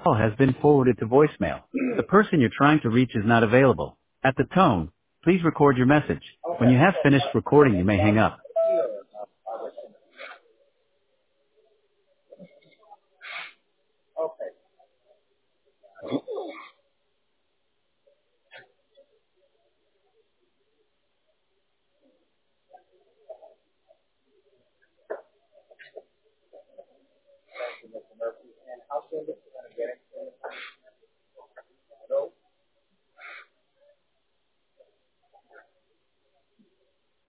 call has been forwarded to voicemail. The person you're trying to reach is not available. At the tone, please record your message. When you have finished recording, you may hang up.